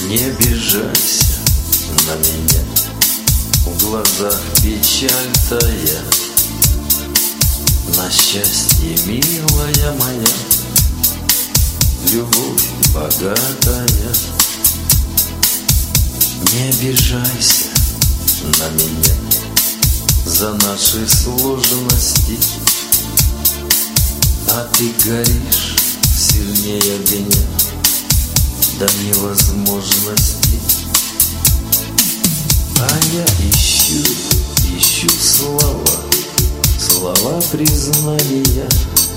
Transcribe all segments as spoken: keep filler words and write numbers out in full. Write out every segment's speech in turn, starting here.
Не обижайся на меня, в глазах печаль тая. На счастье, милая моя, любовь богатая. Не обижайся на меня за наши сложности, а ты горишь сильнее огня до невозможности. А я ищу, ищу слова, слова признания.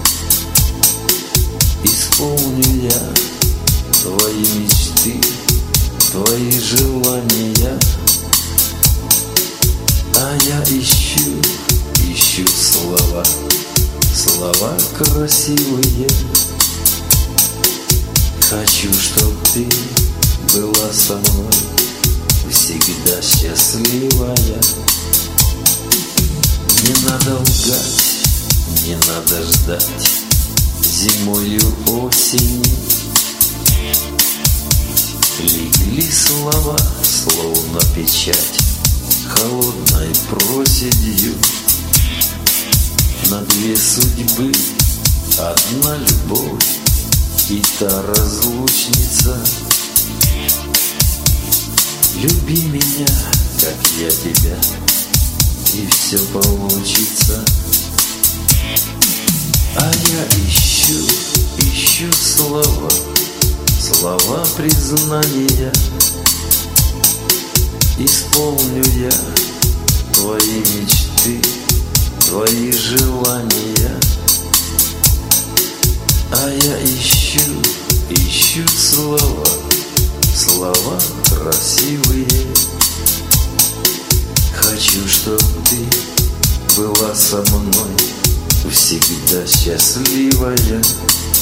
Исполню я твои мечты, твои желания. А я ищу, ищу слова, слова красивые. Хочу, чтоб ты была со мной всегда счастливая. Не надо лгать, не надо ждать зимою осени. Легли слова, словно печать, холодной проседью. На две судьбы одна любовь и та разлучница. Люби меня, как я тебя, и все получится. А я ищу, ищу слова, слова признания. Исполню я твои мечты, твои желания. А я ищу, ищу слова, слова красивые. Хочу, чтоб ты была со мной всегда счастливая. Не надо лгать, не надо ждать зимою осени. Легли слова, словно печать, холодной проседью. На две судьбы одна любовь и та разлучница. Люби меня, как я тебя, и все получится. А я ищу, ищу слова, слова признания. Исполню я твои мечты, твои желания. А я ищу, ищу слова, слова красивые. Хочу, чтоб ты была со мной всегда счастливая.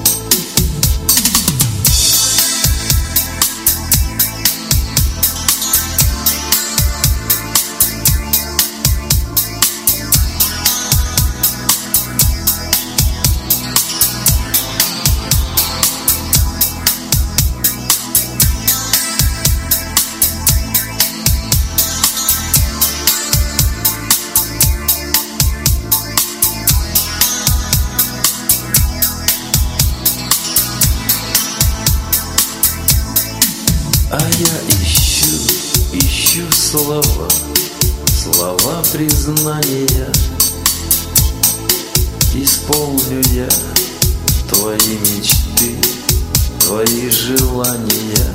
А я ищу, ищу слова, слова признания. Исполню я твои мечты, твои желания.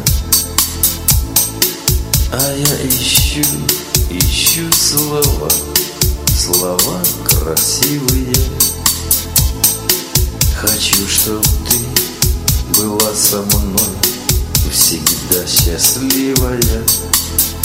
А я ищу, ищу слова, слова красивые. Хочу, чтоб ты была со мной всегда счастливая.